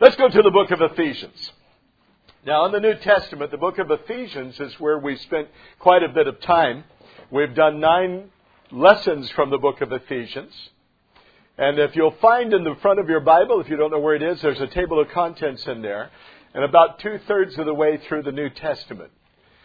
Let's go to the book of Ephesians. Now, in the New Testament, the book of Ephesians is where we've spent quite a bit of time. We've done 9 lessons from the book of Ephesians. And if you'll find in the front of your Bible, if you don't know where it is, there's a table of contents in there. And about 2/3 of the way through the New Testament.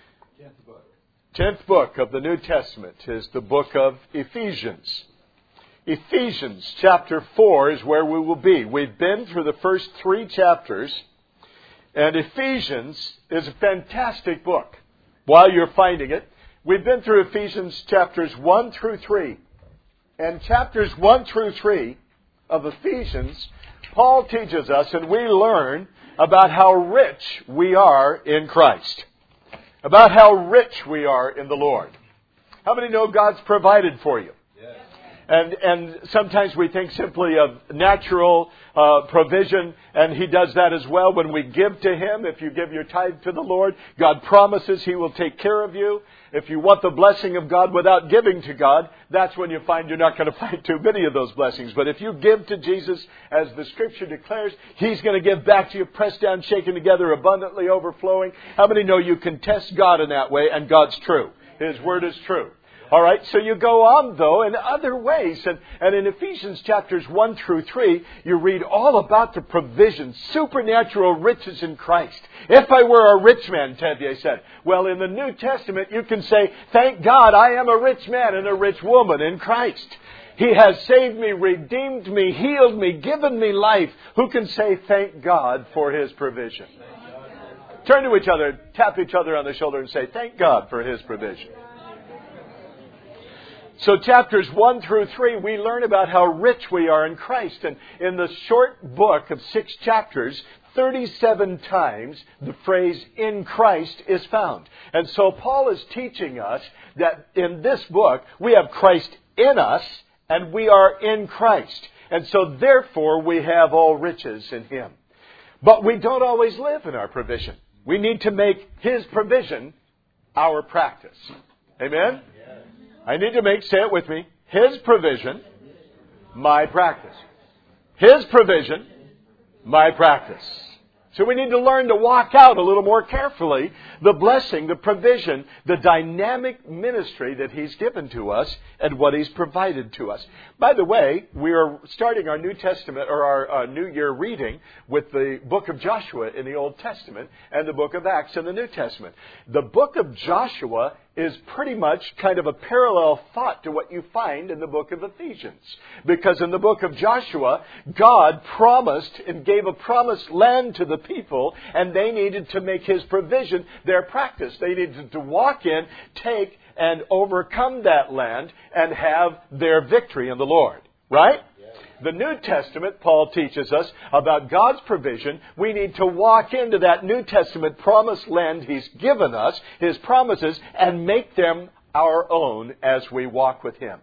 10th book of the New Testament is the book of Ephesians. Ephesians chapter 4 is where we will be. We've been through the first 3 chapters, and Ephesians is a fantastic book. While you're finding it, we've been through Ephesians chapters 1 through 3. And chapters 1 through 3 of Ephesians, Paul teaches us and we learn about how rich we are in Christ. About how rich we are in the Lord. How many know God's provided for you? And sometimes we think simply of natural provision, and He does that as well when we give to Him. If you give your tithe to the Lord, God promises He will take care of you. If you want the blessing of God without giving to God, that's when you find you're not going to find too many of those blessings. But if you give to Jesus, as the Scripture declares, He's going to give back to you, pressed down, shaken together, abundantly overflowing. How many know you can test God in that way, and God's true? His Word is true. All right, so you go on, though, in other ways. And in Ephesians chapters 1 through 3, you read all about the provision, supernatural riches in Christ. If I were a rich man, Tevye said. Well, in the New Testament, you can say, thank God I am a rich man and a rich woman in Christ. He has saved me, redeemed me, healed me, given me life. Who can say thank God for His provision? Turn to each other, tap each other on the shoulder and say, thank God for His provision. So chapters 1 through 3, we learn about how rich we are in Christ. And in the short book of 6 chapters, 37 times the phrase in Christ is found. And so Paul is teaching us that in this book, we have Christ in us and we are in Christ. And so therefore, we have all riches in Him. But we don't always live in our provision. We need to make His provision our practice. Amen? I need to say it with me, His provision, my practice. His provision, my practice. So we need to learn to walk out a little more carefully the blessing, the provision, the dynamic ministry that He's given to us and what He's provided to us. By the way, we are starting our New Testament or our New Year reading with the book of Joshua in the Old Testament and the book of Acts in the New Testament. The book of Joshua is pretty much kind of a parallel thought to what you find in the book of Ephesians. Because in the book of Joshua, God promised and gave a promised land to the people, and they needed to make His provision their practice. They needed to walk in, take, and overcome that land and have their victory in the Lord. Right? The New Testament, Paul teaches us about God's provision. We need to walk into that New Testament promised land He's given us, His promises, and make them our own as we walk with Him.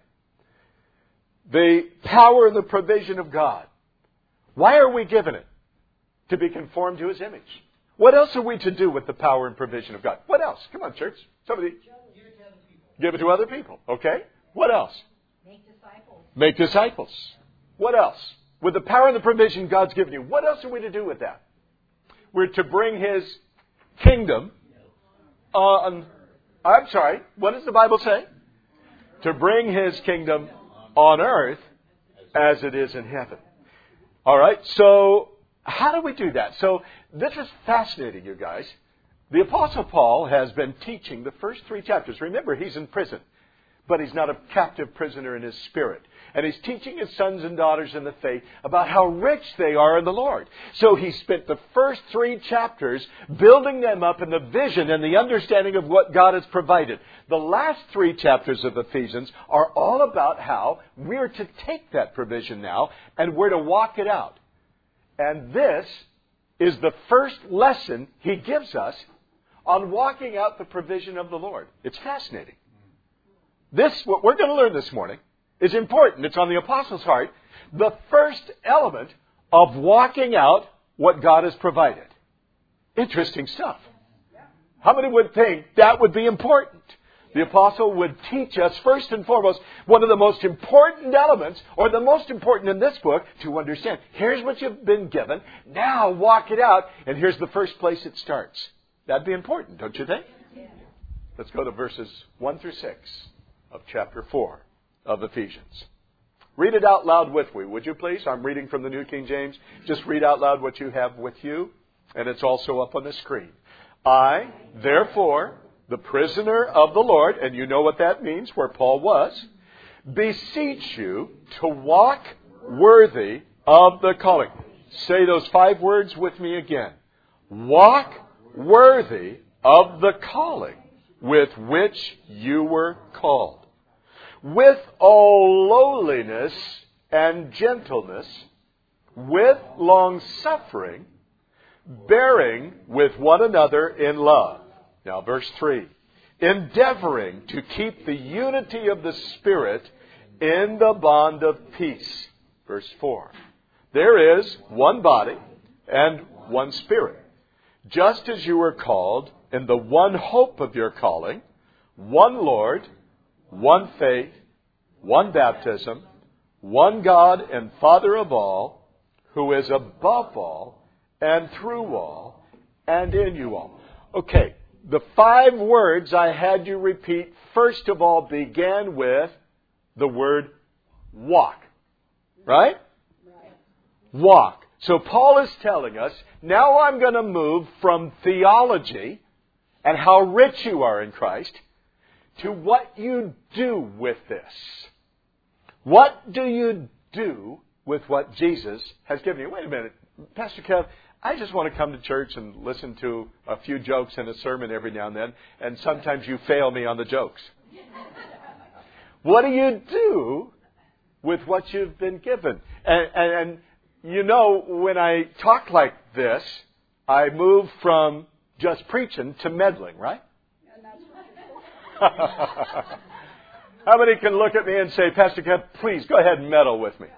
The power and the provision of God. Why are we given it? To be conformed to His image. What else are we to do with the power and provision of God? What else? Come on, church. Somebody. Give it to other people. Okay. What else? Make disciples. Make disciples. What else? With the power and the provision God's given you, what else are we to do with that? We're to bring His kingdom on... I'm sorry, what does the Bible say? To bring His kingdom on earth as it is in heaven. All right, so how do we do that? So this is fascinating, you guys. The Apostle Paul has been teaching the first 3 chapters. Remember, he's in prison, but he's not a captive prisoner in his spirit. And he's teaching his sons and daughters in the faith about how rich they are in the Lord. So he spent the first 3 chapters building them up in the vision and the understanding of what God has provided. The last 3 chapters of Ephesians are all about how we're to take that provision now and we're to walk it out. And this is the first lesson he gives us on walking out the provision of the Lord. It's fascinating. What we're going to learn this morning is important. It's on the apostles' heart. The first element of walking out what God has provided. Interesting stuff. How many would think that would be important? The apostle would teach us, first and foremost, one of the most important elements, or the most important in this book, to understand. Here's what you've been given. Now walk it out. And here's the first place it starts. That'd be important, don't you think? Let's go to verses 1 through 6 of chapter 4 of Ephesians. Read it out loud with me, would you please? I'm reading from the New King James. Just read out loud what you have with you. And it's also up on the screen. I, therefore, the prisoner of the Lord, and you know what that means, where Paul was, beseech you to walk worthy of the calling. Say those 5 words with me again. Walk worthy of the calling with which you were called, with all lowliness and gentleness, with long-suffering, bearing with one another in love. Now, verse 3. Endeavoring to keep the unity of the Spirit in the bond of peace. Verse 4. There is one body and one Spirit, just as you were called in the one hope of your calling, one Lord, one faith, one baptism, one God and Father of all, who is above all and through all and in you all. Okay, the 5 words I had you repeat, first of all, began with the word walk. Right? Walk. So Paul is telling us, now I'm going to move from theology and how rich you are in Christ to what you do with this. What do you do with what Jesus has given you? Wait a minute, Pastor Kev, I just want to come to church and listen to a few jokes and a sermon every now and then, and sometimes you fail me on the jokes. What do you do with what you've been given? And you know, when I talk like this, I move from just preaching to meddling, right? How many can look at me and say, Pastor Kev, please go ahead and meddle with me?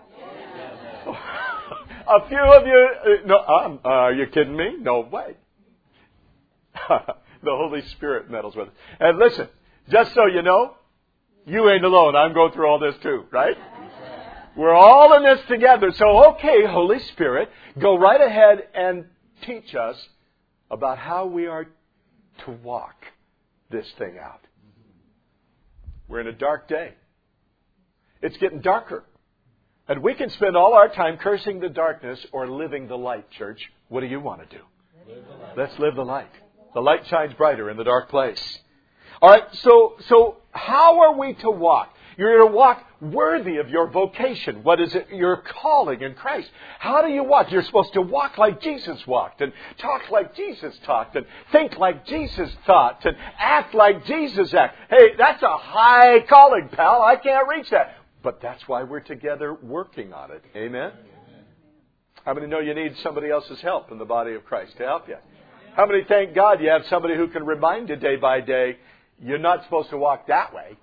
A few of you, no, are you kidding me? No way. The Holy Spirit meddles with it. And listen, just so you know, you ain't alone. I'm going through all this too, right? We're all in this together. So, okay, Holy Spirit, go right ahead and teach us about how we are to walk this thing out. We're in a dark day. It's getting darker. And we can spend all our time cursing the darkness or living the light, church. What do you want to do? Let's live the light. The light shines brighter in the dark place. All right, so how are we to walk? You're to walk worthy of your vocation. What is it? Your calling in Christ. How do you walk? You're supposed to walk like Jesus walked, and talk like Jesus talked, and think like Jesus thought, and act like Jesus acted. Hey, that's a high calling, pal. I can't reach that. But that's why we're together working on it. Amen? How many know you need somebody else's help in the body of Christ to help you? How many thank God you have somebody who can remind you day by day, you're not supposed to walk that way.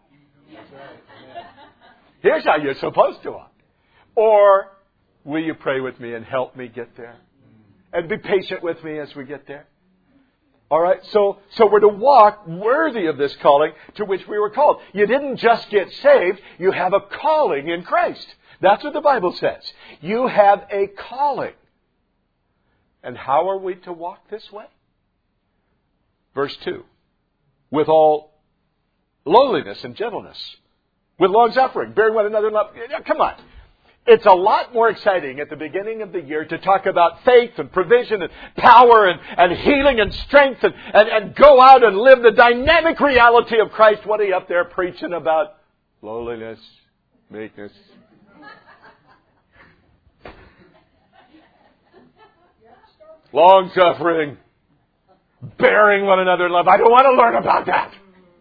Here's how you're supposed to walk. Or, will you pray with me and help me get there? And be patient with me as we get there. All right, so we're to walk worthy of this calling to which we were called. You didn't just get saved, you have a calling in Christ. That's what the Bible says. You have a calling. And how are we to walk this way? Verse 2. With all lowliness and gentleness. With long suffering, bearing one another in love. Come on. It's a lot more exciting at the beginning of the year to talk about faith and provision and power and healing and strength and go out and live the dynamic reality of Christ. What are you up there preaching about? Lowliness, meekness. Long suffering, bearing one another in love. I don't want to learn about that.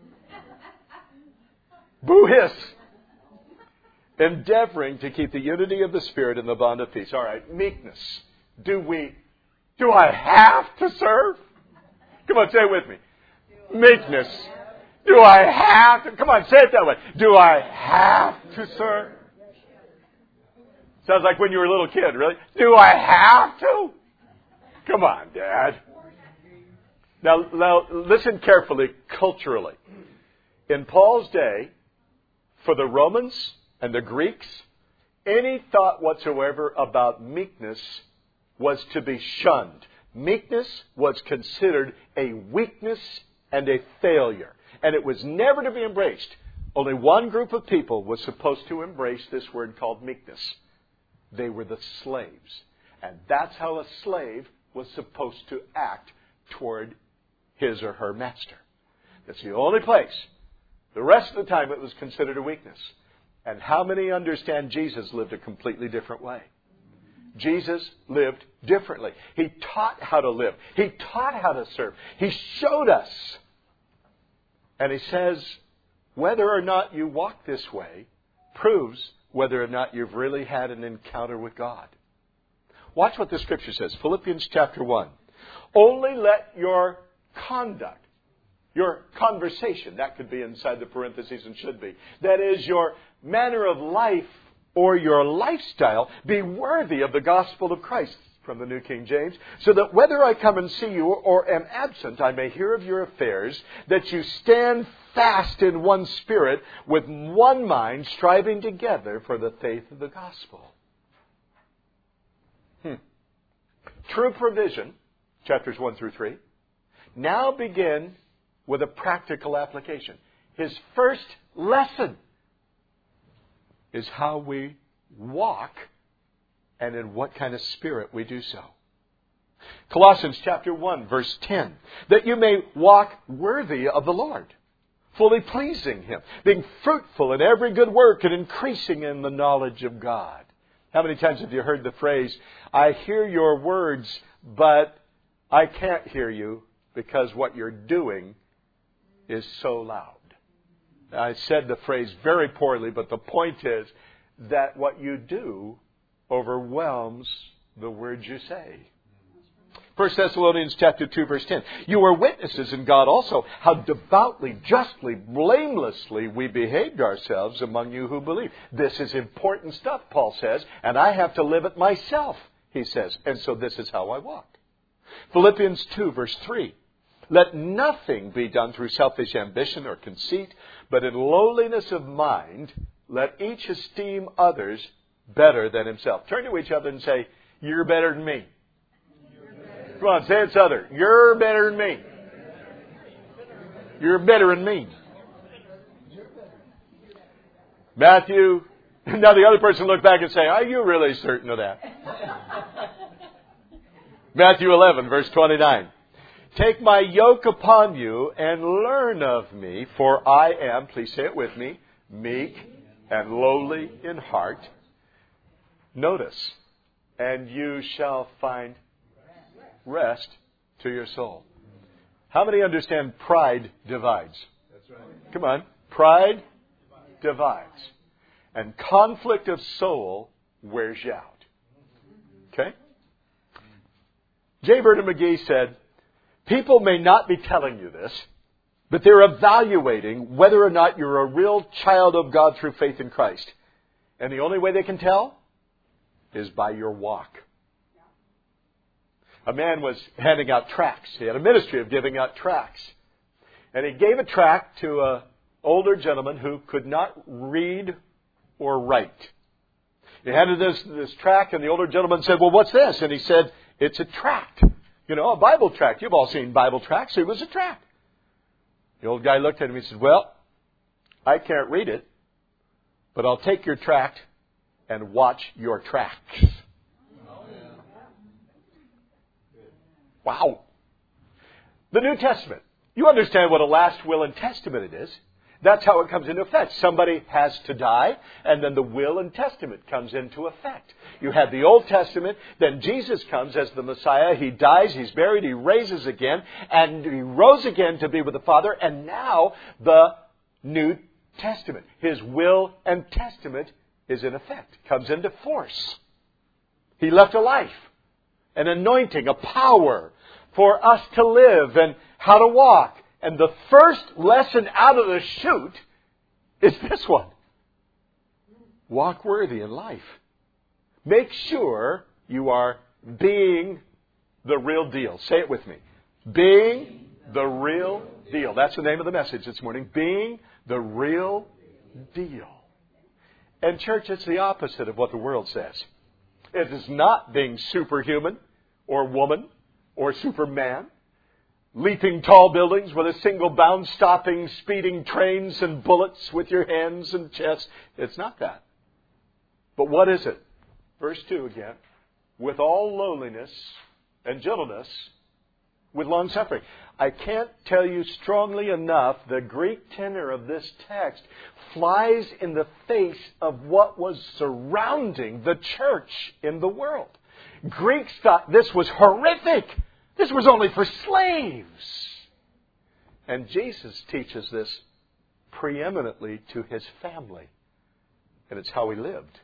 Boo hiss. Endeavoring to keep the unity of the Spirit in the bond of peace. All right, meekness. Do I have to serve? Come on, say it with me. Meekness. Do I have to? Come on, say it that way. Do I have to serve? Sounds like when you were a little kid, really. Do I have to? Come on, Dad. Now listen carefully, culturally. In Paul's day, for the Romans and the Greeks, any thought whatsoever about meekness was to be shunned. Meekness was considered a weakness and a failure, and it was never to be embraced. Only one group of people was supposed to embrace this word called meekness. They were the slaves. And that's how a slave was supposed to act toward his or her master. That's the only place. The rest of the time it was considered a weakness. And how many understand Jesus lived a completely different way? Jesus lived differently. He taught how to live. He taught how to serve. He showed us. And he says, whether or not you walk this way proves whether or not you've really had an encounter with God. Watch what the Scripture says. Philippians chapter 1. Only let your conduct, your conversation, that could be inside the parentheses and should be, that is, your manner of life or your lifestyle, be worthy of the gospel of Christ, from the New King James, so that whether I come and see you or am absent, I may hear of your affairs, that you stand fast in one spirit, with one mind, striving together for the faith of the gospel. True provision, chapters 1 through 3, now begin with a practical application. His first lesson is how we walk and in what kind of spirit we do so. Colossians chapter 1, verse 10, that you may walk worthy of the Lord, fully pleasing Him, being fruitful in every good work and increasing in the knowledge of God. How many times have you heard the phrase, I hear your words, but I can't hear you because what you're doing is so loud? I said the phrase very poorly, but the point is that what you do overwhelms the words you say. 1 Thessalonians chapter 2, verse 10. You are witnesses in God also, how devoutly, justly, blamelessly we behaved ourselves among you who believe. This is important stuff, Paul says, and I have to live it myself, he says. And so this is how I walk. Philippians 2, verse 3. Let nothing be done through selfish ambition or conceit, but in lowliness of mind, let each esteem others better than himself. Turn to each other and say, you're better than me. Come on, say it Southern. You're better than me. You're better than me. Matthew, now the other person look back and say, are you really certain of that? Matthew 11, verse 29. Take my yoke upon you and learn of me, for I am, please say it with me, meek and lowly in heart. Notice, and you shall find rest to your soul. How many understand pride divides? That's right. Come on. Pride divides. And conflict of soul wears you out. Okay? J. Vernon McGee said, people may not be telling you this, but they're evaluating whether or not you're a real child of God through faith in Christ. And the only way they can tell is by your walk. A man was handing out tracts. He had a ministry of giving out tracts. And he gave a tract to an older gentleman who could not read or write. He handed this tract, and the older gentleman said, well, what's this? And he said, it's a tract. You know, a Bible tract. You've all seen Bible tracts. It was a tract. The old guy looked at him and he said, well, I can't read it, but I'll take your tract and watch your tracts. Wow. The New Testament. You understand what a last will and testament it is. That's how it comes into effect. Somebody has to die, and then the will and testament comes into effect. You have the Old Testament, then Jesus comes as the Messiah. He dies, He's buried, He raises again, and He rose again to be with the Father, and now the New Testament. His will and testament is in effect, comes into force. He left a life, an anointing, a power for us to live and how to walk. And the first lesson out of the chute is this one. Walk worthy in life. Make sure you are being the real deal. Say it with me. Being the real deal. That's the name of the message this morning. Being The real deal. And church, it's the opposite of what the world says. It is not being superhuman or woman or superman, leaping tall buildings with a single bound, stopping, speeding trains and bullets with your hands and chest. It's not that. But what is it? Verse 2 again. With all lowliness and gentleness, with long suffering. I can't tell you strongly enough, the Greek tenor of this text flies in the face of what was surrounding the church in the world. Greeks thought this was horrific. This was only for slaves. And Jesus teaches this preeminently to His family. And it's how He lived.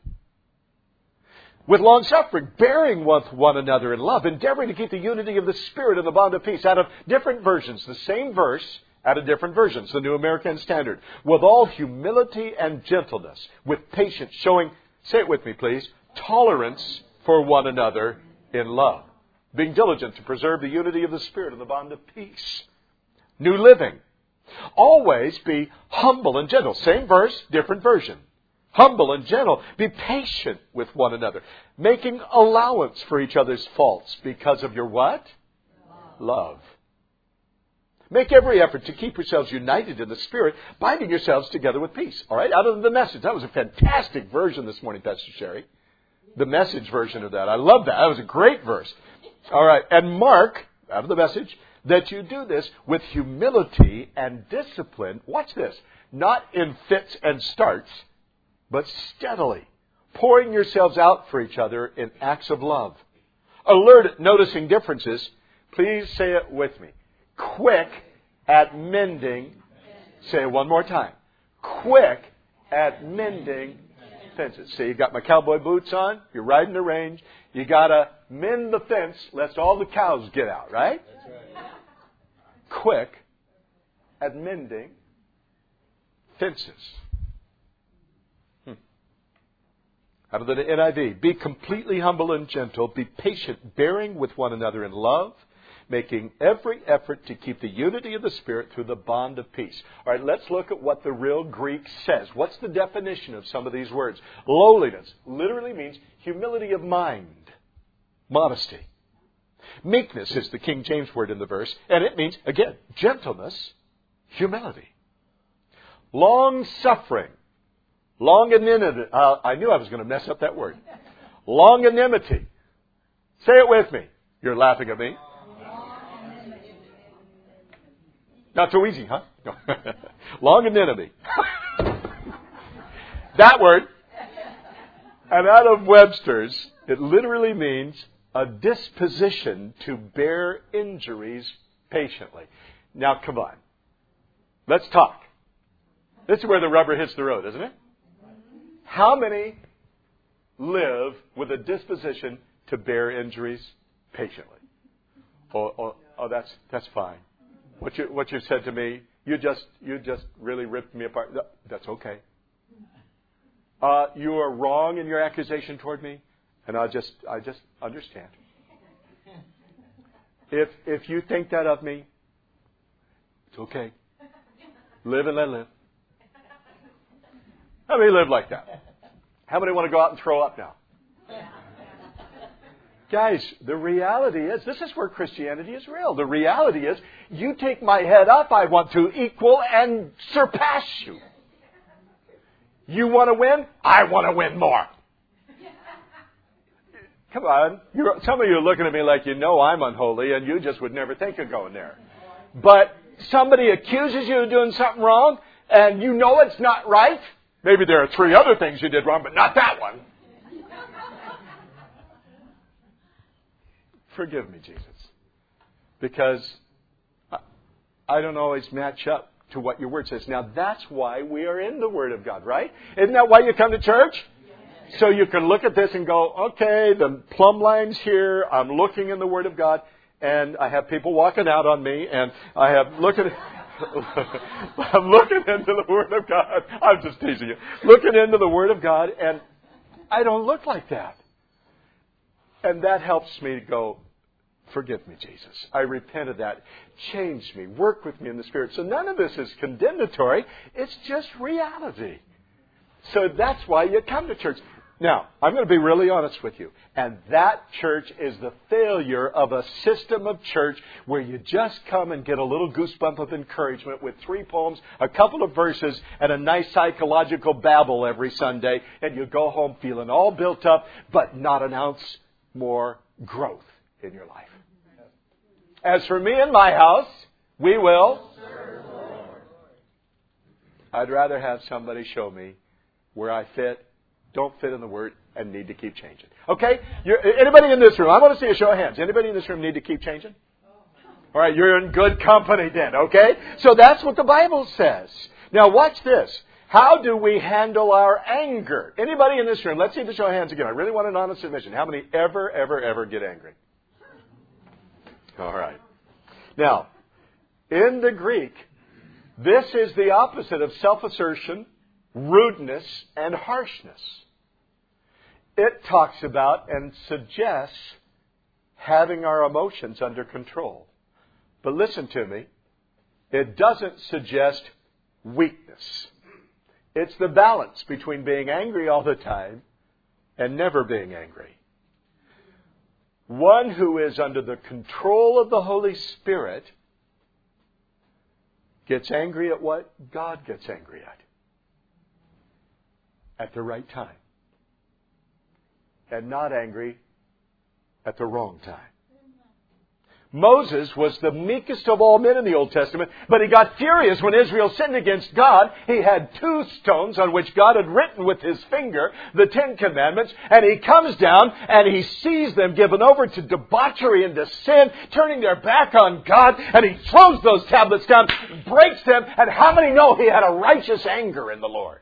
With long suffering, bearing with one another in love, endeavoring to keep the unity of the Spirit in the bond of peace. Out of different versions, the same verse, out of different versions, the New American Standard. With all humility and gentleness, with patience, showing, say it with me please, tolerance for one another in love. Being diligent to preserve the unity of the Spirit in the bond of peace. New Living. Always be humble and gentle. Same verse, different version. Humble and gentle. Be patient with one another. Making allowance for each other's faults because of your what? Love. Make every effort to keep yourselves united in the Spirit, binding yourselves together with peace. All right? Out of the Message. That was a fantastic version this morning, Pastor Sherry. The Message version of that. I love that. That was a great verse. All right. And mark, out of the Message, that you do this with humility and discipline. Watch this. Not in fits and starts, but steadily, pouring yourselves out for each other in acts of love. Alert at noticing differences. Please say it with me. Quick at mending. Say it one more time. Quick at mending fences. See, you got my cowboy boots on. You're riding the range. You got to mend the fence lest all the cows get out, right? That's right. Quick at mending fences. Out of the NIV, be completely humble and gentle, be patient, bearing with one another in love, making every effort to keep the unity of the Spirit through the bond of peace. All right, let's look at what the real Greek says. What's the definition of some of these words? Lowliness literally means humility of mind, modesty. Meekness is the King James word in the verse, and it means, again, gentleness, humility. Long-suffering. Longanimity. I knew I was going to mess up that word. Longanimity. Say it with me. You're laughing at me. Not so easy, huh? No. Longanimity. That word. And out of Webster's, it literally means a disposition to bear injuries patiently. Now, come on. Let's talk. This is where the rubber hits the road, isn't it? How many live with a disposition to bear injuries patiently? Oh, that's fine. What you said to me, you just really ripped me apart. That's okay. You are wrong in your accusation toward me, and I just understand. If you think that of me, it's okay. Live and let live. How many live like that? How many want to go out and throw up now? Guys, the reality is, this is where Christianity is real. The reality is, you take my head up, I want to equal and surpass you. You want to win? I want to win more. Come on. Some of you are looking at me like you know I'm unholy and you just would never think of going there. But somebody accuses you of doing something wrong and you know it's not right. Maybe there are 3 other things you did wrong, but not that one. Forgive me, Jesus. Because I don't always match up to what your word says. Now, that's why we are in the Word of God, right? Isn't that why you come to church? Yes. So you can look at this and go, okay, the plumb line's here. I'm looking in the Word of God. And I have people walking out on me. And I have looking... I'm looking into the Word of God. I'm just teasing you. Looking into the Word of God, and I don't look like that. And that helps me to go, Forgive me, Jesus. I repent of that. Change me. Work with me in the Spirit. So none of this is condemnatory. It's just reality. So that's why you come to church. Now, I'm going to be really honest with you. And that church is the failure of a system of church where you just come and get a little goosebump of encouragement with 3 poems, a couple of verses, and a nice psychological babble every Sunday. And you go home feeling all built up, but not an ounce more growth in your life. As for me and my house, we will. I'd rather have somebody show me where I fit, don't fit in the Word, and need to keep changing. Okay? Anybody in this room, I want to see a show of hands. Anybody in this room need to keep changing? All right, you're in good company then, okay? So that's what the Bible says. Now watch this. How do we handle our anger? Anybody in this room, let's see the show of hands again. I really want an honest admission. How many ever get angry? All right. Now, in the Greek, this is the opposite of self-assertion, rudeness, and harshness. It talks about and suggests having our emotions under control. But listen to me, it doesn't suggest weakness. It's the balance between being angry all the time and never being angry. One who is under the control of the Holy Spirit gets angry at what God gets angry at the right time. And not angry at the wrong time. Moses was the meekest of all men in the Old Testament, but he got furious when Israel sinned against God. He had 2 stones on which God had written with his finger the 10 Commandments, and he comes down and he sees them given over to debauchery and to sin, turning their back on God, and he throws those tablets down, breaks them, and how many know he had a righteous anger in the Lord?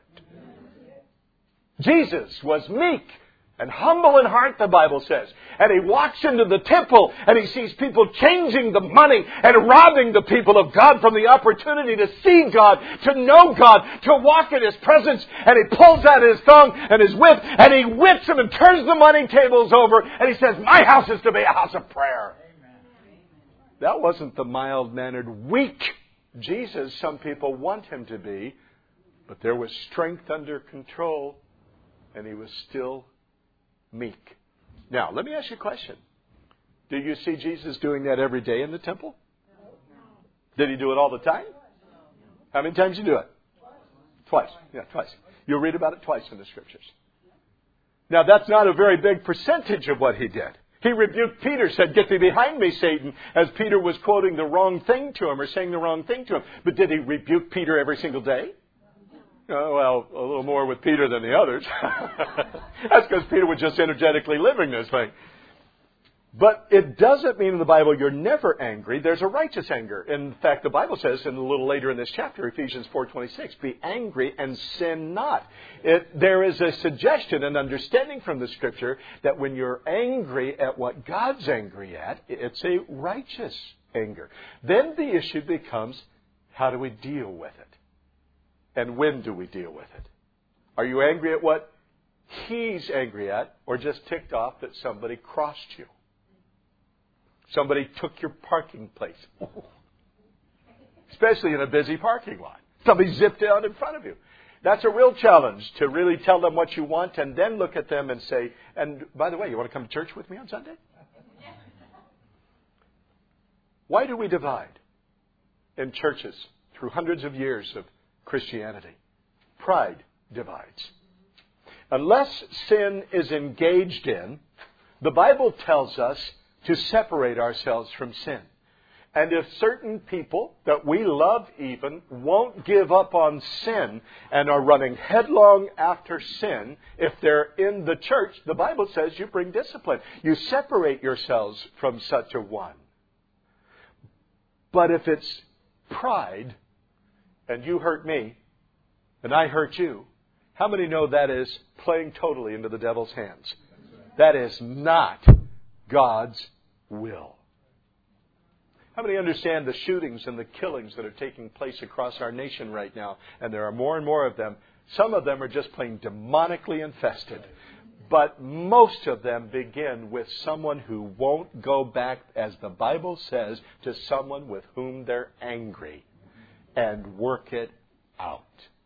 Jesus was meek and humble in heart, the Bible says. And he walks into the temple and he sees people changing the money and robbing the people of God from the opportunity to see God, to know God, to walk in His presence. And he pulls out his thong and his whip and he whips them and turns the money tables over. And he says, my house is to be a house of prayer. Amen. That wasn't the mild-mannered, weak Jesus some people want him to be. But there was strength under control and he was still meek. Now, let me ask you a question. Do you see Jesus doing that every day in the temple? No. Did he do it all the time? How many times did you do it? Twice. Yeah, twice. You'll read about it twice in the Scriptures. Now, that's not a very big percentage of what he did. He rebuked Peter, said, get thee behind me, Satan, as Peter was quoting the wrong thing to him or saying the wrong thing to him. But did he rebuke Peter every single day? Well, a little more with Peter than the others. That's because Peter was just energetically living this thing. But it doesn't mean in the Bible you're never angry. There's a righteous anger. In fact, the Bible says, and a little later in this chapter, Ephesians 4:26, be angry and sin not. There is a suggestion and understanding from the Scripture that when you're angry at what God's angry at, it's a righteous anger. Then the issue becomes, how do we deal with it? And when do we deal with it? Are you angry at what He's angry at, or just ticked off that somebody crossed you? Somebody took your parking place. Especially in a busy parking lot. Somebody zipped out in front of you. That's a real challenge, to really tell them what you want and then look at them and say, and by the way, you want to come to church with me on Sunday? Why do we divide in churches through hundreds of years of Christianity? Pride divides. Unless sin is engaged in, the Bible tells us to separate ourselves from sin. And if certain people that we love even won't give up on sin and are running headlong after sin, if they're in the church, the Bible says you bring discipline. You separate yourselves from such a one. But if it's pride, and you hurt me, and I hurt you, how many know that is playing totally into the devil's hands? That is not God's will. How many understand the shootings and the killings that are taking place across our nation right now? And there are more and more of them. Some of them are just plain demonically infested. But most of them begin with someone who won't go back, as the Bible says, to someone with whom they're angry and work it out.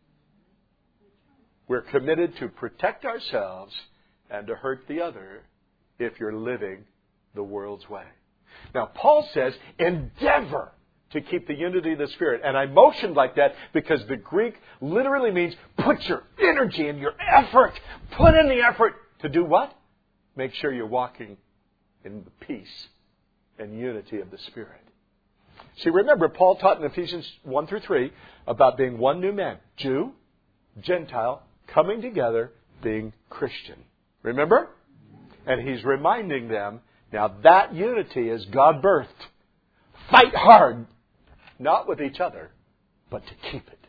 We're committed to protect ourselves and to hurt the other if you're living the world's way. Now, Paul says, endeavor to keep the unity of the Spirit. And I motioned like that because the Greek literally means put your energy and your effort. Put in the effort to do what? Make sure you're walking in the peace and unity of the Spirit. See, remember, Paul taught in Ephesians 1 through 3 about being one new man. Jew, Gentile, coming together, being Christian. Remember? And he's reminding them, now that unity is God-birthed. Fight hard. Not with each other, but to keep it.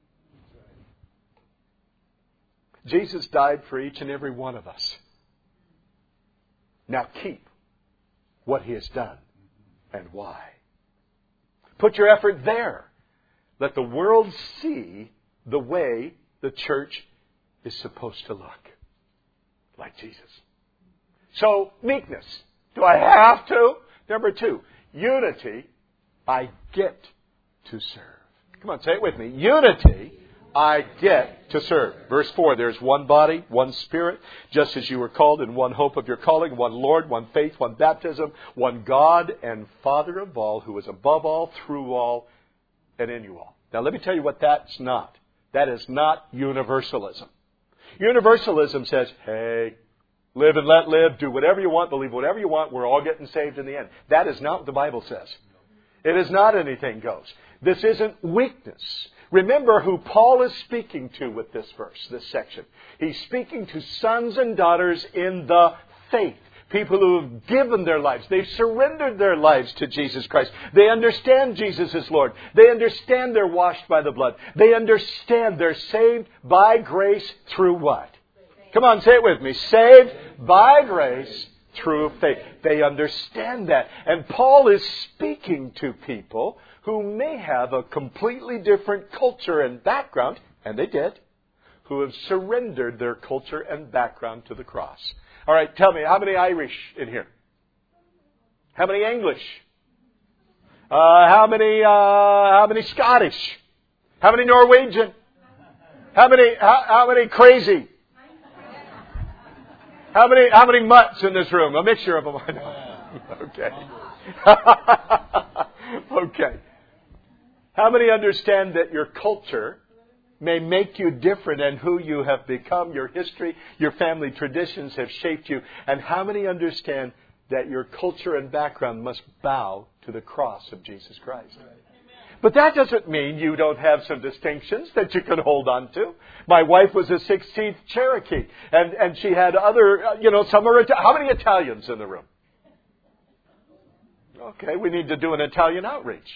Jesus died for each and every one of us. Now keep what He has done and why. Put your effort there. Let the world see the way the church is supposed to look. Like Jesus. So, meekness. Do I have to? Number 2, unity. I get to serve. Come on, say it with me. Unity, I get to serve. Verse 4, there's one body, one Spirit, just as you were called in one hope of your calling, one Lord, one faith, one baptism, one God and Father of all, who is above all, through all, and in you all. Now let me tell you what that's not. That is not universalism. Universalism says, hey, live and let live, do whatever you want, believe whatever you want, we're all getting saved in the end. That is not what the Bible says. It is not anything goes. This isn't weakness. Remember who Paul is speaking to with this verse, this section. He's speaking to sons and daughters in the faith. People who have given their lives. They've surrendered their lives to Jesus Christ. They understand Jesus is Lord. They understand they're washed by the blood. They understand they're saved by grace through what? Come on, say it with me. Saved by grace through faith. They understand that. And Paul is speaking to people who may have a completely different culture and background, and they did, who have surrendered their culture and background to the cross. All right, tell me, how many Irish in here? How many English? How many Scottish? How many Norwegian? How many crazy? How many mutts in this room? A mixture of them. I know. Okay. Okay. How many understand that your culture may make you different and who you have become, your history, your family traditions have shaped you? And how many understand that your culture and background must bow to the cross of Jesus Christ? But that doesn't mean you don't have some distinctions that you can hold on to. My wife was a 16th Cherokee, and she had other, some are, how many Italians in the room? Okay, we need to do an Italian outreach.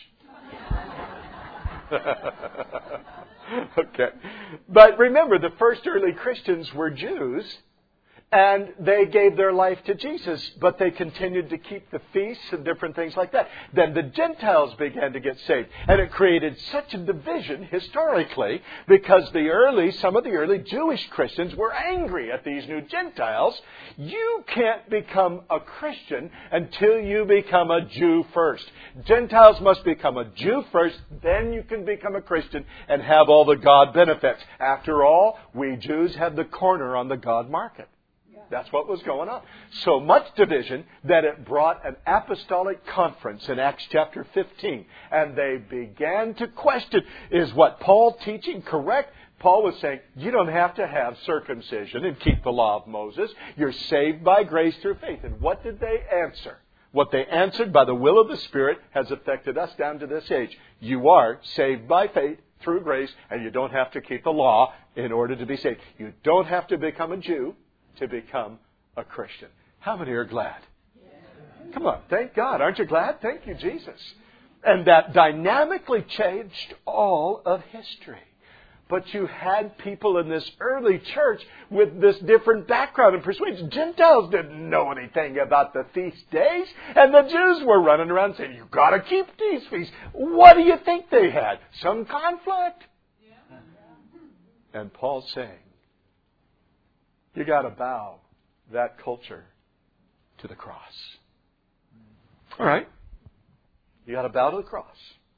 Okay. But remember, the first early Christians were Jews, and they gave their life to Jesus, but they continued to keep the feasts and different things like that. Then the Gentiles began to get saved. And it created such a division historically because some of the early Jewish Christians were angry at these new Gentiles. You can't become a Christian until you become a Jew first. Gentiles must become a Jew first, then you can become a Christian and have all the God benefits. After all, we Jews have the corner on the God market. That's what was going on. So much division that it brought an apostolic conference in Acts chapter 15. And they began to question, is what Paul teaching correct? Paul was saying, you don't have to have circumcision and keep the law of Moses. You're saved by grace through faith. And what did they answer? What they answered by the will of the Spirit has affected us down to this age. You are saved by faith through grace, and you don't have to keep the law in order to be saved. You don't have to become a Jew to become a Christian. How many are glad? Come on, thank God. Aren't you glad? Thank you, Jesus. And that dynamically changed all of history. But you had people in this early church with this different background and persuasion. Gentiles didn't know anything about the feast days. And the Jews were running around saying, you've got to keep these feasts. What do you think they had? Some conflict? And Paul's saying, you got to bow that culture to the cross. All right. You got to bow to the cross.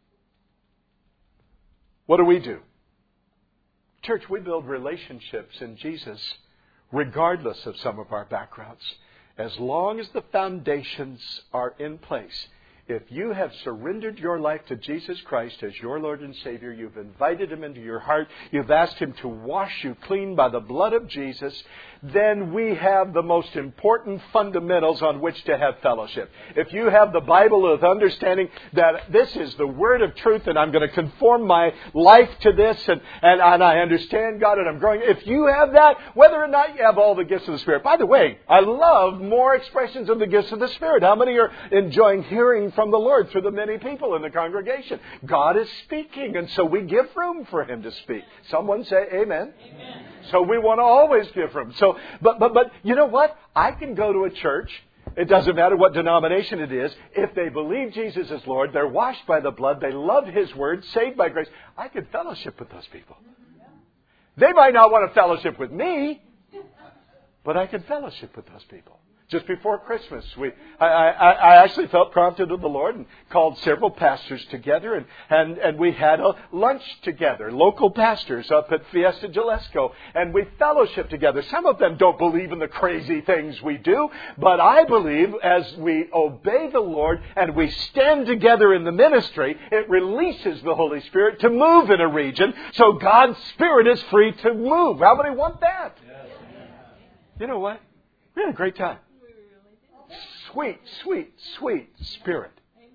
What do? Church, we build relationships in Jesus regardless of some of our backgrounds. As long as the foundations are in place. If you have surrendered your life to Jesus Christ as your Lord and Savior, you've invited Him into your heart, you've asked Him to wash you clean by the blood of Jesus, then we have the most important fundamentals on which to have fellowship. If you have the Bible with understanding that this is the Word of truth and I'm going to conform my life to this and I understand God and I'm growing. If you have that, whether or not you have all the gifts of the Spirit. By the way, I love more expressions of the gifts of the Spirit. How many are enjoying hearing from the Lord through the many people in the congregation? God is speaking, and so we give room for Him to speak. Someone say amen. Amen. So we want to always give room. So, but you know what? I can go to a church. It doesn't matter what denomination it is. If they believe Jesus is Lord, they're washed by the blood, they love His Word, saved by grace, I can fellowship with those people. They might not want to fellowship with me, but I can fellowship with those people. Just before Christmas, I actually felt prompted of the Lord and called several pastors together and we had a lunch together, local pastors up at Fiesta Jalisco, and we fellowshiped together. Some of them don't believe in the crazy things we do, but I believe as we obey the Lord and we stand together in the ministry, it releases the Holy Spirit to move in a region, so God's Spirit is free to move. How many want that? You know what? We had a great time. Sweet, sweet, sweet Spirit.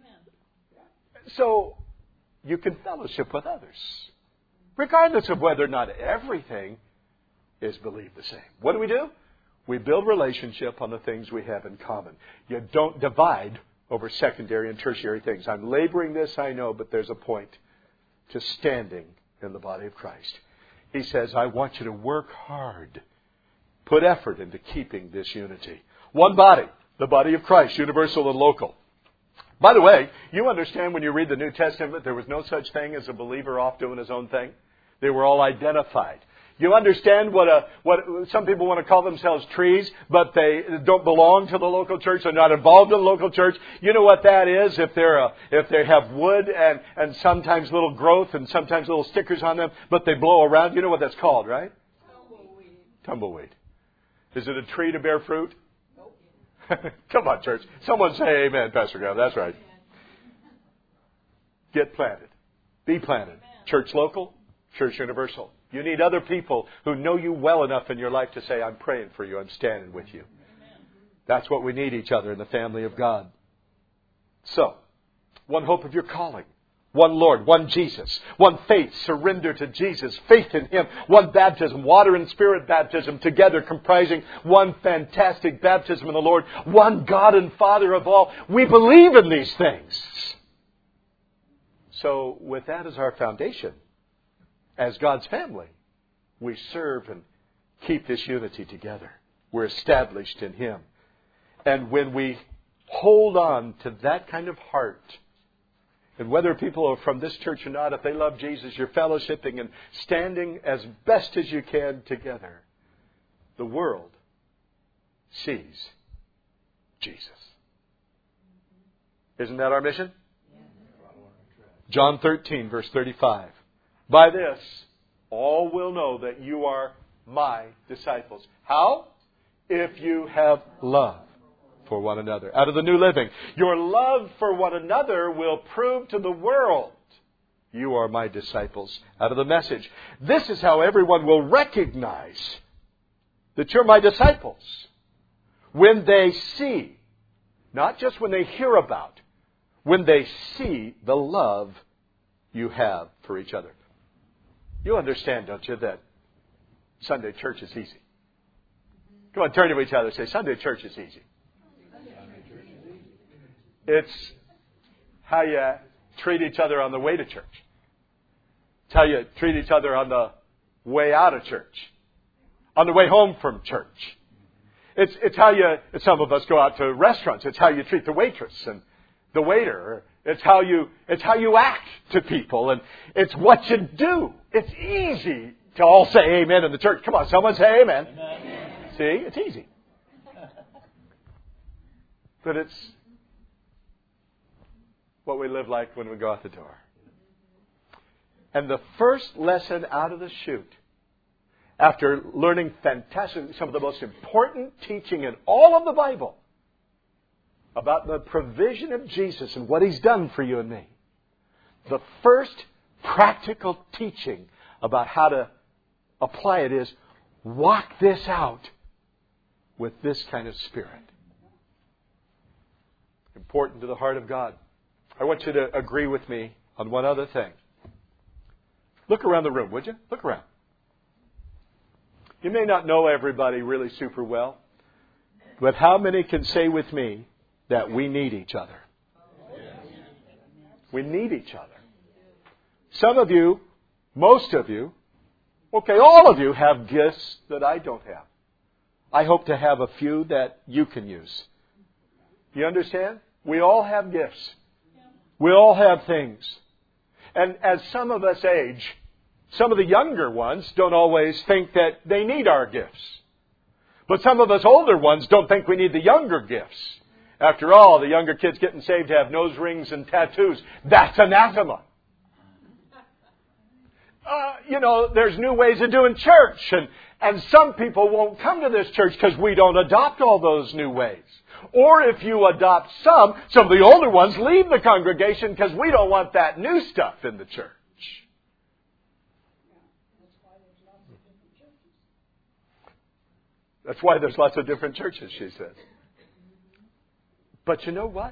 So you can fellowship with others, regardless of whether or not everything is believed the same. What do? We build relationship on the things we have in common. You don't divide over secondary and tertiary things. I'm laboring this, I know, but there's a point to standing in the body of Christ. He says, I want you to work hard. Put effort into keeping this unity. One body. The body of Christ, universal and local. By the way, you understand when you read the New Testament, there was no such thing as a believer off doing his own thing. They were all identified. You understand what some people want to call themselves trees, but they don't belong to the local church. They're not involved in the local church. You know what that is? If they have wood and sometimes little growth and sometimes little stickers on them, but they blow around. You know what that's called, right? Tumbleweed. Is it a tree to bear fruit? Come on, church. Someone say amen, Pastor Gav. That's right. Get planted. Be planted. Church local, church universal. You need other people who know you well enough in your life to say, I'm praying for you. I'm standing with you. That's what we need each other in the family of God. So, one hope of your calling. One Lord, one Jesus, one faith, surrender to Jesus, faith in Him, one baptism, water and Spirit baptism, together comprising one fantastic baptism in the Lord, one God and Father of all. We believe in these things. So, with that as our foundation, as God's family, we serve and keep this unity together. We're established in Him. And when we hold on to that kind of heart, and whether people are from this church or not, if they love Jesus, you're fellowshipping and standing as best as you can together. The world sees Jesus. Isn't that our mission? John 13, verse 35. By this, all will know that you are my disciples. How? If you have love for one another. Out of the New Living. Your love for one another will prove to the world you are my disciples. Out of the Message. This is how everyone will recognize that you're my disciples. When they see, not just when they hear about, when they see the love you have for each other. You understand, don't you, that Sunday church is easy. Come on, turn to each other and say, Sunday church is easy. It's how you treat each other on the way to church. It's how you treat each other on the way out of church. On the way home from church. It's how some of us go out to restaurants. It's how you treat the waitress and the waiter. It's how you act to people. And it's what you do. It's easy to all say amen in the church. Come on, someone say amen. Amen. See, it's easy. But it's what we live like when we go out the door. And the first lesson out of the chute, after learning some of the most important teaching in all of the Bible about the provision of Jesus and what He's done for you and me, the first practical teaching about how to apply it is, walk this out with this kind of spirit. Important to the heart of God. I want you to agree with me on one other thing. Look around the room, would you? Look around. You may not know everybody really super well, but how many can say with me that we need each other? We need each other. Some of you, most of you, all of you have gifts that I don't have. I hope to have a few that you can use. You understand? We all have gifts. We all have things. And as some of us age, some of the younger ones don't always think that they need our gifts. But some of us older ones don't think we need the younger gifts. After all, the younger kids getting saved have nose rings and tattoos. That's anathema. There's new ways of doing church. And some people won't come to this church because we don't adopt all those new ways. Or if you adopt some of the older ones leave the congregation because we don't want that new stuff in the church. That's why there's lots of different churches, she says. But you know what?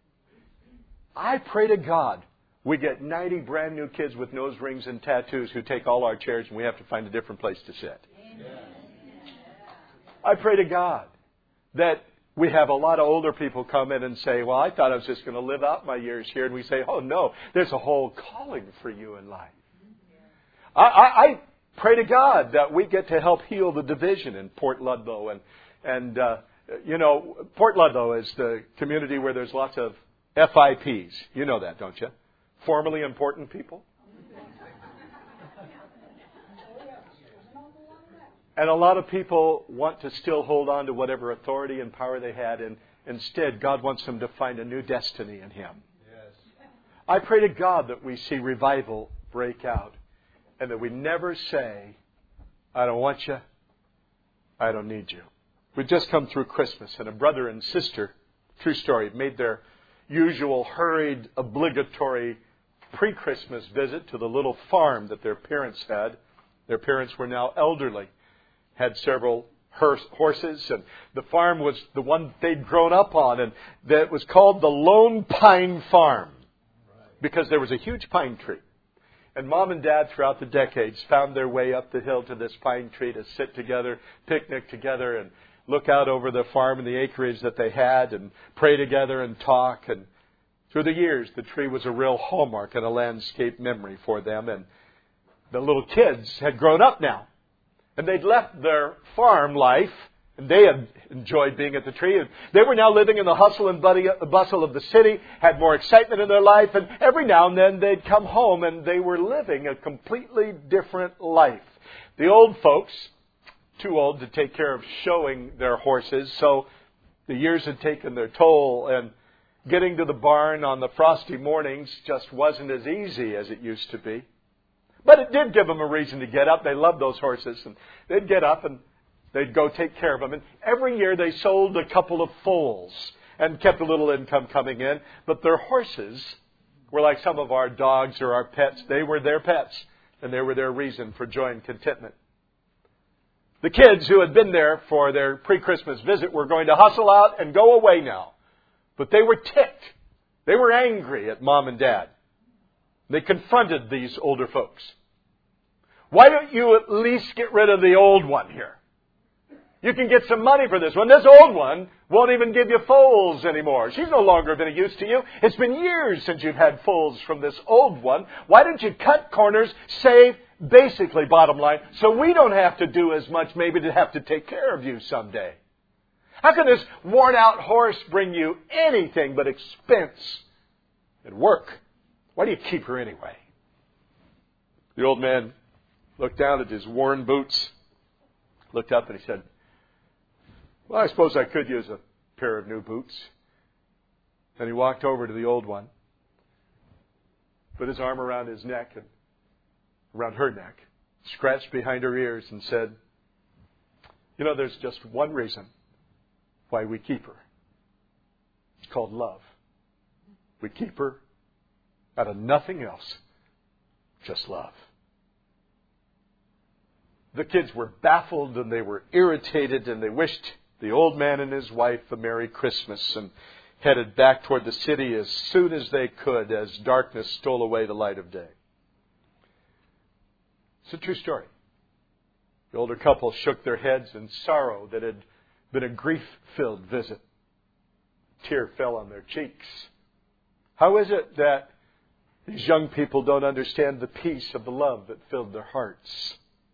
I pray to God we get 90 brand new kids with nose rings and tattoos who take all our chairs and we have to find a different place to sit. Amen. I pray to God that we have a lot of older people come in and say, well, I thought I was just going to live out my years here. And we say, oh, no, there's a whole calling for you in life. I pray to God that we get to help heal the division in Port Ludlow. And Port Ludlow is the community where there's lots of FIPs. You know that, don't you? Formerly important people. And a lot of people want to still hold on to whatever authority and power they had. And instead, God wants them to find a new destiny in Him. Yes. I pray to God that we see revival break out. And that we never say, I don't want you. I don't need you. We've just come through Christmas. And a brother and sister, true story, made their usual hurried, obligatory pre-Christmas visit to the little farm that their parents had. Their parents were now elderly. Had several horses, and the farm was the one they'd grown up on, and that was called the Lone Pine Farm because there was a huge pine tree. And Mom and Dad, throughout the decades, found their way up the hill to this pine tree to sit together, picnic together, and look out over the farm and the acreage that they had, and pray together and talk. And through the years, the tree was a real hallmark and a landscape memory for them. And the little kids had grown up now. And they'd left their farm life, and they had enjoyed being at the tree. And they were now living in the hustle and bustle of the city, had more excitement in their life, and every now and then they'd come home and they were living a completely different life. The old folks, too old to take care of showing their horses, so the years had taken their toll, and getting to the barn on the frosty mornings just wasn't as easy as it used to be. But it did give them a reason to get up. They loved those horses. And they'd get up and they'd go take care of them. And every year they sold a couple of foals and kept a little income coming in. But their horses were like some of our dogs or our pets. They were their pets. And they were their reason for joy and contentment. The kids who had been there for their pre-Christmas visit were going to hustle out and go away now. But they were ticked. They were angry at Mom and Dad. They confronted these older folks. Why don't you at least get rid of the old one here? You can get some money for this one. This old one won't even give you foals anymore. She's no longer been of use to you. It's been years since you've had foals from this old one. Why don't you cut corners, save, basically, bottom line, so we don't have to do as much maybe to have to take care of you someday? How can this worn-out horse bring you anything but expense and work? Why do you keep her anyway? The old man looked down at his worn boots, looked up and he said, well, I suppose I could use a pair of new boots. And he walked over to the old one, put his arm around his neck and around her neck, scratched behind her ears and said, "You know, there's just one reason why we keep her. It's called love. We keep her out of nothing else, just love." The kids were baffled and they were irritated and they wished the old man and his wife a Merry Christmas and headed back toward the city as soon as they could as darkness stole away the light of day. It's a true story. The older couple shook their heads in sorrow that had been a grief-filled visit. A tear fell on their cheeks. How is it that these young people don't understand the peace of the love that filled their hearts?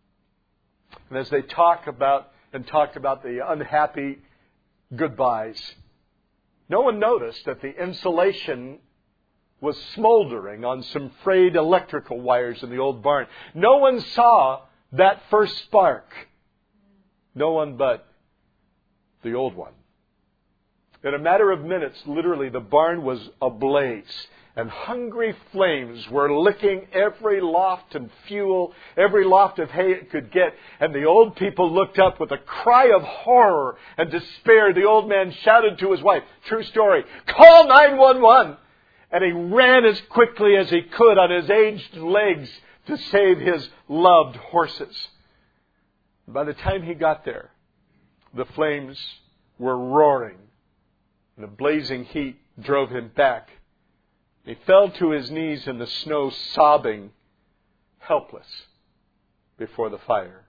And as they talked about the unhappy goodbyes, no one noticed that the insulation was smoldering on some frayed electrical wires in the old barn. No one saw that first spark. No one but the old one. In a matter of minutes, literally, the barn was ablaze. And hungry flames were licking every loft and fuel, every loft of hay it could get. And the old people looked up with a cry of horror and despair. The old man shouted to his wife, true story, "Call 911!" And he ran as quickly as he could on his aged legs to save his loved horses. By the time he got there, the flames were roaring, and the blazing heat drove him back. He fell to his knees in the snow, sobbing, helpless before the fire.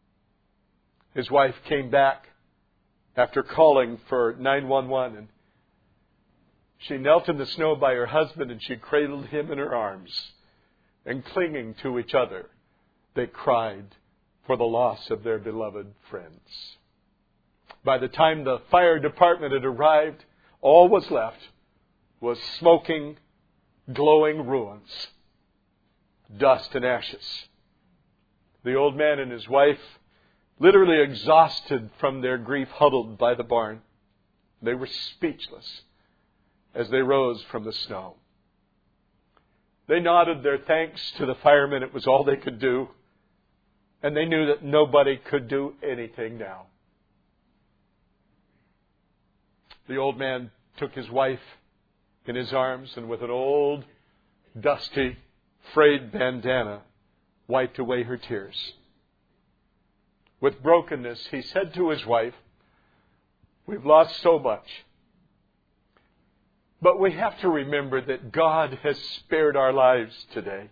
His wife came back after calling for 911, and she knelt in the snow by her husband, and she cradled him in her arms. And clinging to each other, they cried for the loss of their beloved friends. By the time the fire department had arrived, all was left was smoking, glowing ruins, dust and ashes. The old man and his wife, literally exhausted from their grief, huddled by the barn. They were speechless as they rose from the snow. They nodded their thanks to the firemen. It was all they could do. And they knew that nobody could do anything now. The old man took his wife in his arms and with an old, dusty, frayed bandana, wiped away her tears. With brokenness, he said to his wife, "We've lost so much. But we have to remember that God has spared our lives today."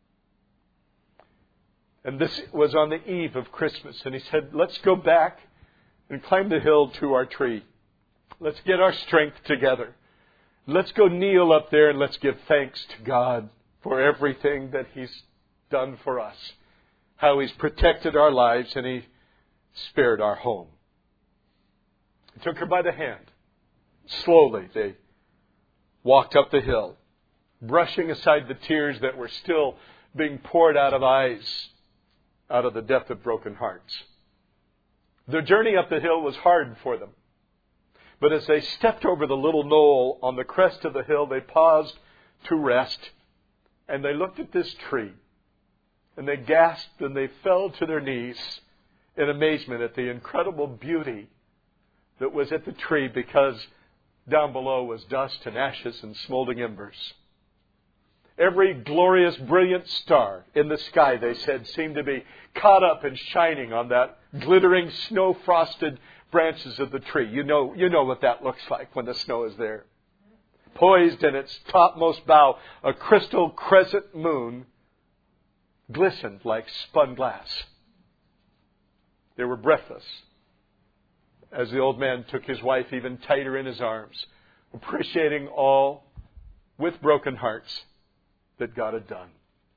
And this was on the eve of Christmas. And he said, "Let's go back and climb the hill to our tree. Let's get our strength together. Let's go kneel up there and let's give thanks to God for everything that He's done for us. How He's protected our lives and He spared our home." He took her by the hand. Slowly they walked up the hill, brushing aside the tears that were still being poured out of eyes, out of the depth of broken hearts. Their journey up the hill was hard for them. But as they stepped over the little knoll on the crest of the hill, they paused to rest. And they looked at this tree. And they gasped and they fell to their knees in amazement at the incredible beauty that was at the tree, because down below was dust and ashes and smoldering embers. Every glorious, brilliant star in the sky, they said, seemed to be caught up and shining on that glittering, snow-frosted branches of the tree. You know what that looks like when the snow is there. Poised in its topmost bough, a crystal crescent moon glistened like spun glass. They were breathless as the old man took his wife even tighter in his arms, appreciating all with broken hearts that God had done.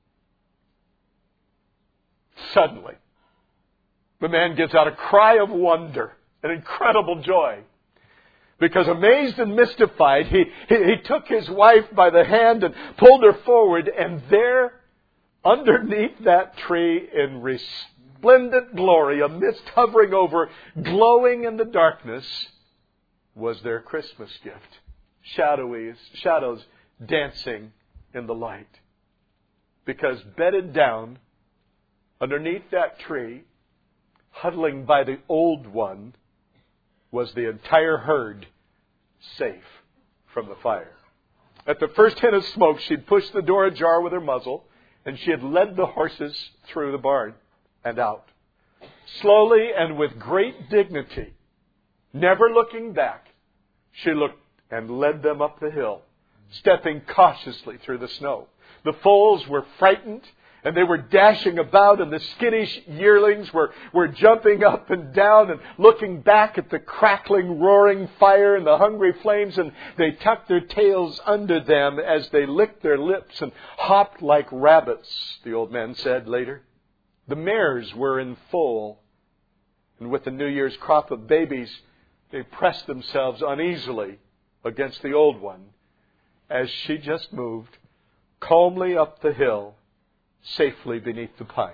Suddenly, the man gives out a cry of wonder, an incredible joy. Because amazed and mystified, he took his wife by the hand and pulled her forward, and there, underneath that tree in resplendent glory, a mist hovering over, glowing in the darkness, was their Christmas gift. shadows dancing in the light. Because bedded down underneath that tree, huddling by the old one, was the entire herd, safe from the fire. At the first hint of smoke, she'd pushed the door ajar with her muzzle, and she had led the horses through the barn and out. Slowly and with great dignity, never looking back, she looked and led them up the hill, stepping cautiously through the snow. The foals were frightened, and they were dashing about, and the skittish yearlings were jumping up and down and looking back at the crackling, roaring fire and the hungry flames, and they tucked their tails under them as they licked their lips and hopped like rabbits, the old man said later. The mares were in foal, and with the New Year's crop of babies, they pressed themselves uneasily against the old one as she just moved calmly up the hill, safely beneath the pine.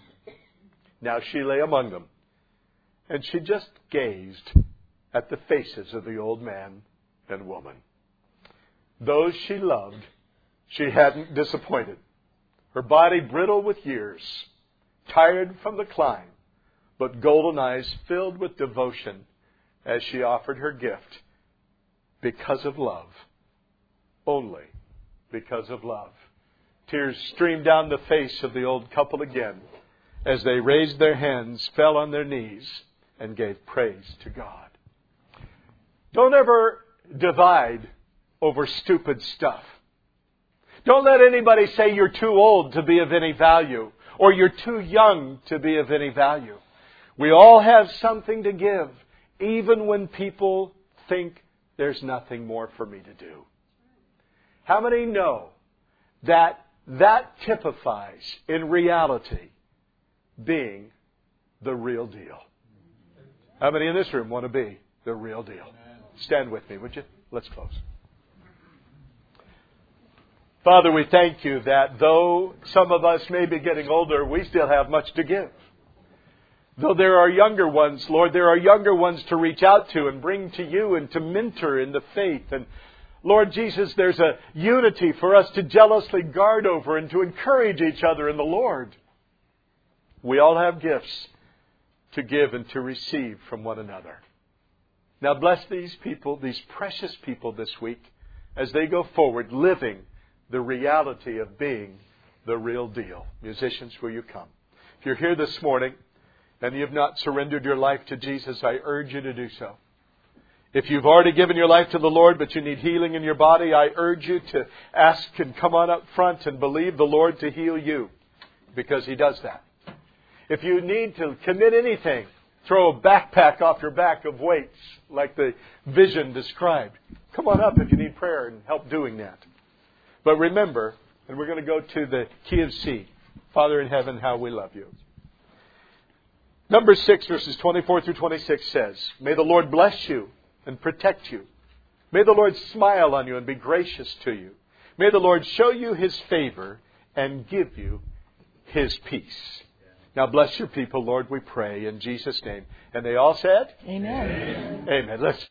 Now she lay among them, and she just gazed at the faces of the old man and woman. Those she loved, she hadn't disappointed. Her body brittle with years, tired from the climb, but golden eyes filled with devotion as she offered her gift because of love. Only because of love. Tears streamed down the face of the old couple again as they raised their hands, fell on their knees, and gave praise to God. Don't ever divide over stupid stuff. Don't let anybody say you're too old to be of any value or you're too young to be of any value. We all have something to give, even when people think there's nothing more for me to do. How many know that typifies, in reality, being the real deal? How many in this room want to be the real deal? Stand with me, would you? Let's close. Father, we thank you that though some of us may be getting older, we still have much to give. Though there are younger ones, Lord, there are younger ones to reach out to and bring to you and to mentor in the faith. And Lord Jesus, there's a unity for us to jealously guard over and to encourage each other in the Lord. We all have gifts to give and to receive from one another. Now bless these people, these precious people this week, as they go forward living the reality of being the real deal. Musicians, will you come? If you're here this morning and you've not surrendered your life to Jesus, I urge you to do so. If you've already given your life to the Lord, but you need healing in your body, I urge you to ask and come on up front and believe the Lord to heal you, because He does that. If you need to commit anything, throw a backpack off your back of weights, like the vision described. Come on up if you need prayer and help doing that. But remember, and we're going to go to the key of C, Father in heaven, how we love you. Number 6, verses 24 through 26 says, May the Lord bless you and protect you. May the Lord smile on you and be gracious to you. May the Lord show you His favor and give you His peace. Now bless your people, Lord, we pray in Jesus' name. And they all said? Amen. Amen. Let's